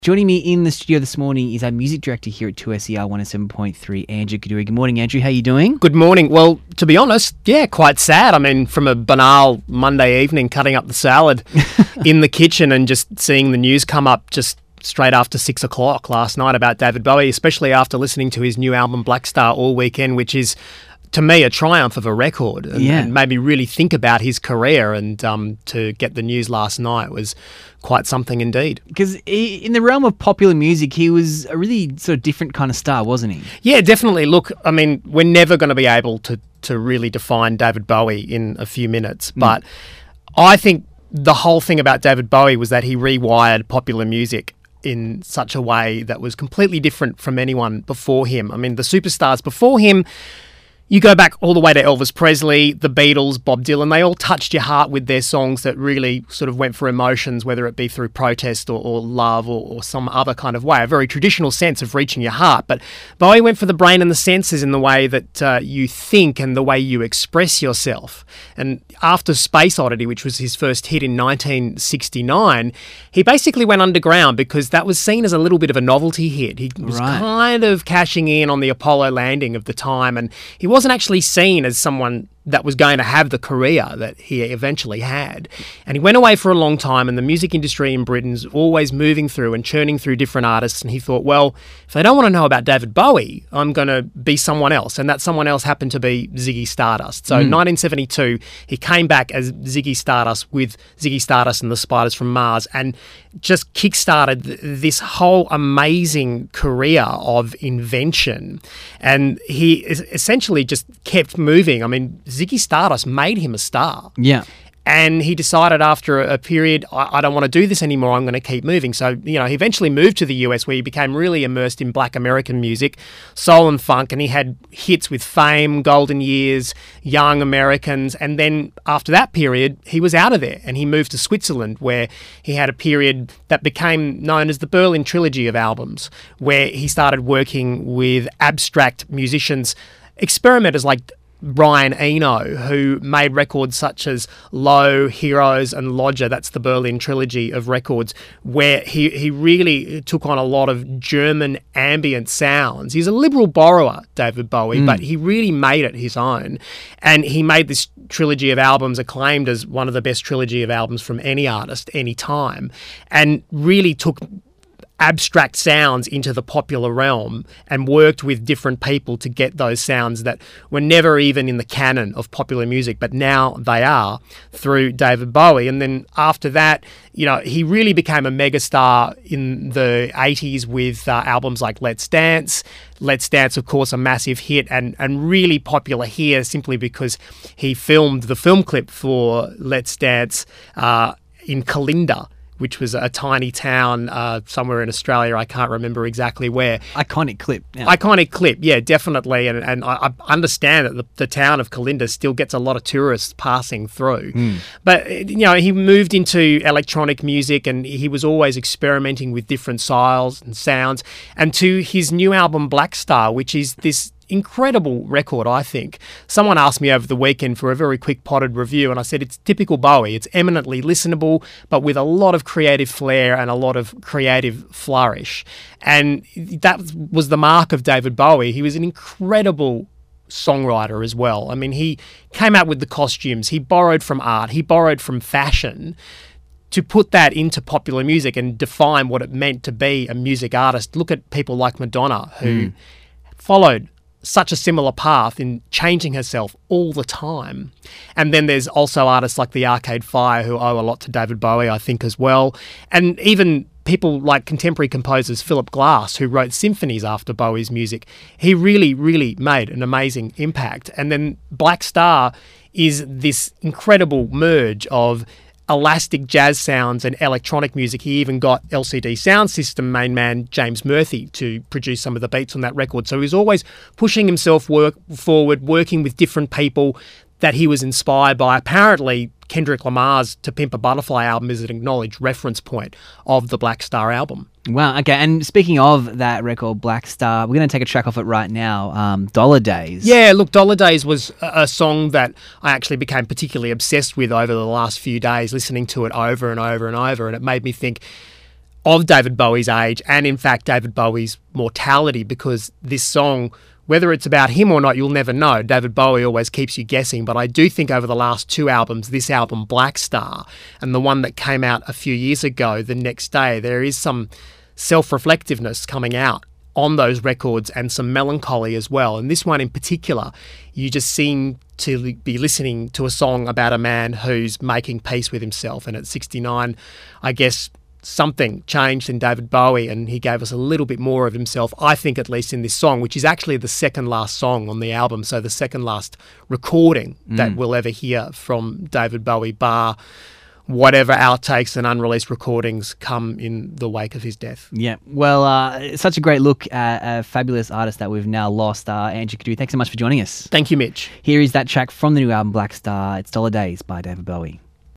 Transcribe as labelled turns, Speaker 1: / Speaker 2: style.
Speaker 1: Joining me in the studio this morning is our music director here at 2SER 107.3, Andrew Kaduri. Good morning, Andrew. How are you doing?
Speaker 2: Good morning. Well, to be honest, quite sad. I mean, from a banal Monday evening, cutting up the salad in the kitchen and just seeing the news come up just straight after 6 o'clock last night about David Bowie, especially after listening to his new album Black Star all weekend, which is, to me, a triumph of a record and made me really think about his career, and to get the news last night was quite something indeed.
Speaker 1: Because in the realm of popular music, he was a really sort of different kind of star, wasn't he?
Speaker 2: Yeah, definitely. Look, I mean, we're never going to be able to really define David Bowie in a few minutes, but I think the whole thing about David Bowie was that he rewired popular music in such a way that was completely different from anyone before him. I mean, the superstars before him, you go back all the way to Elvis Presley, the Beatles, Bob Dylan, they all touched your heart with their songs that really sort of went for emotions, whether it be through protest or love or some other kind of way, a very traditional sense of reaching your heart. But Bowie went for the brain and the senses in the way that you think and the way you express yourself. And after Space Oddity, which was his first hit in 1969, he basically went underground because that was seen as a little bit of a novelty hit. He was kind of cashing in on the Apollo landing of the time, and he wasn't actually seen as someone that was going to have the career that he eventually had. And he went away for a long time, and the music industry in Britain's always moving through and churning through different artists, and he thought, well, if they don't want to know about David Bowie, I'm going to be someone else. And that someone else happened to be Ziggy Stardust. So in 1972, he came back as Ziggy Stardust with Ziggy Stardust and the Spiders from Mars, and just kickstarted this whole amazing career of invention. And he essentially just kept moving. I mean, Ziggy Stardust made him a star.
Speaker 1: Yeah.
Speaker 2: And he decided after a period, I don't want to do this anymore, I'm going to keep moving. So, he eventually moved to the US, where he became really immersed in black American music, soul and funk, and he had hits with Fame, Golden Years, Young Americans. And then after that period, he was out of there and he moved to Switzerland, where he had a period that became known as the Berlin Trilogy of albums, where he started working with abstract musicians, experimenters like Brian Eno, who made records such as Low, Heroes and Lodger. That's the Berlin Trilogy of records, where he really took on a lot of German ambient sounds. He's a liberal borrower, David Bowie, but he really made it his own. And he made this trilogy of albums acclaimed as one of the best trilogy of albums from any artist, any time, and really took abstract sounds into the popular realm and worked with different people to get those sounds that were never even in the canon of popular music, but now they are through David Bowie. And then after that, he really became a megastar in the 80s with albums like Let's Dance. Let's Dance, of course, a massive hit and really popular here simply because he filmed the film clip for Let's Dance in Kalinda, which was a tiny town somewhere in Australia. I can't remember exactly where.
Speaker 1: Iconic clip. Yeah.
Speaker 2: Iconic clip, yeah, definitely. And I understand that the town of Kalinda still gets a lot of tourists passing through. But, he moved into electronic music and he was always experimenting with different styles and sounds. And to his new album, Black Star, which is this incredible record, I think. Someone asked me over the weekend for a very quick potted review, and I said it's typical Bowie. It's eminently listenable, but with a lot of creative flair and a lot of creative flourish. And that was the mark of David Bowie. He was an incredible songwriter as well. I mean, he came out with the costumes. He borrowed from art. He borrowed from fashion to put that into popular music and define what it meant to be a music artist. Look at people like Madonna, who followed such a similar path in changing herself all the time. And then there's also artists like the Arcade Fire who owe a lot to David Bowie, I think, as well. And even people like contemporary composers Philip Glass, who wrote symphonies after Bowie's music. He really, really made an amazing impact. And then Black Star is this incredible merge of elastic jazz sounds and electronic music. He even got LCD Sound System main man James Murphy to produce some of the beats on that record. So he's always pushing himself forward, working with different people that he was inspired by. Apparently, Kendrick Lamar's To Pimp a Butterfly album is an acknowledged reference point of the Black Star album.
Speaker 1: Wow, okay. And speaking of that record, Black Star, we're going to take a track off it right now, Dollar Days.
Speaker 2: Yeah, look, Dollar Days was a song that I actually became particularly obsessed with over the last few days, listening to it over and over and over, and it made me think, of David Bowie's age and, in fact, David Bowie's mortality, because this song, whether it's about him or not, you'll never know. David Bowie always keeps you guessing, but I do think over the last 2 albums, this album, Black Star, and the one that came out a few years ago, The Next Day, there is some self-reflectiveness coming out on those records and some melancholy as well. And this one in particular, you just seem to be listening to a song about a man who's making peace with himself. And at 69, I guess something changed in David Bowie and he gave us a little bit more of himself, I think, at least in this song, which is actually the second last song on the album. So the second last recording that we'll ever hear from David Bowie, bar whatever outtakes and unreleased recordings come in the wake of his death.
Speaker 1: Yeah, well, such a great look at a fabulous artist that we've now lost. Andrew Kaduri, thanks so much for joining us.
Speaker 2: Thank you, Mitch.
Speaker 1: Here is that track from the new album Black Star. It's Dollar Days by David Bowie.